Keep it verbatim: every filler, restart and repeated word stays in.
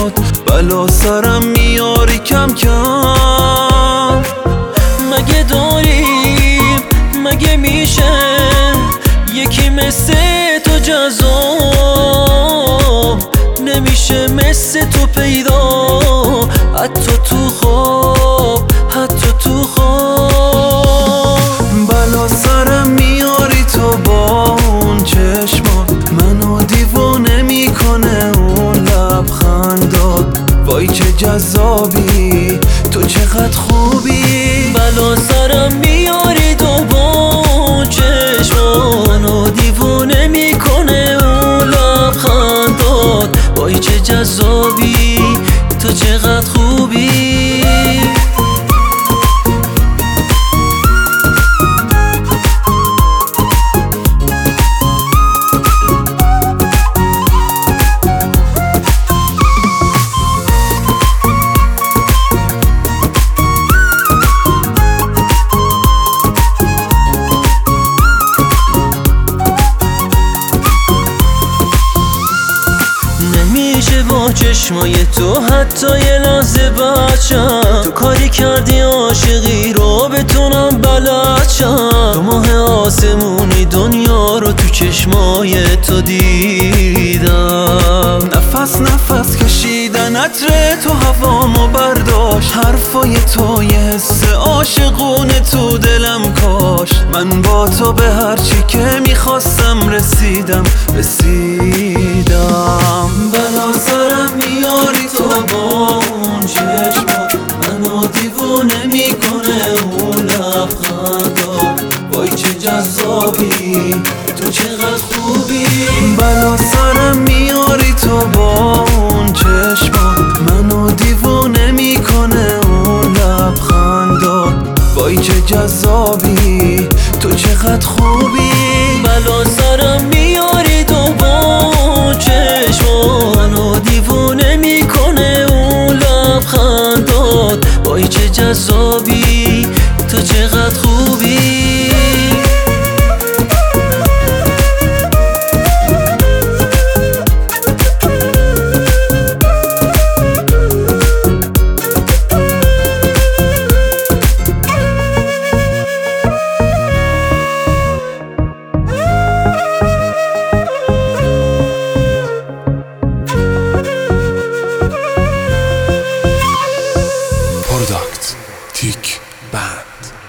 چشمات بلا سرم میاری کم کم. مگه داریم مگه میشه یکی مثل تو جذاب؟ نمیشه مثل تو پیدا حتی تو خواب، حتی تو خواب. بلا سرم میاری تو با اون چشمات، منو دیوونه میکنه اون لبخندات. وای چه جذابی تو، چقدر خوبی. بلا سرم میاری تو با اون چشمات، منو دیوونه میکنه اون لبخندات. وای چه جذابی تو، چقدر خوبی. نمیشه با چشمای تو حتی یه لحظه بچم. تو کاری کردی عاشقی رو بتونم بلدشم. تو ماه آسمونی دنیا رو تو چشمای تو دیدم. نفس نفس کشیدن عطر تو هوامو برداشت. حرفای تو یه حس عاشقونه تو دلم کاشت. من با تو به هرچی که میخواستم رسیدم رسیدم. بلا سرم میاری تو با اون چشمات، منو دیوونه میکنه اون لبخندات. وای چه جذابی تو، چقدر خوبی. بلا سرم میاری تو با اون چشمات، منو دیوونه میکنه اون لبخندات. وای چه جذابی تو، چقدر خوبی. بلا سرم میاری تو با اون چشمات، منو دیوونه میکنه اون لبخندات. وای چه جذابی تو، چقدر خوبی. پروداکت تیک بند.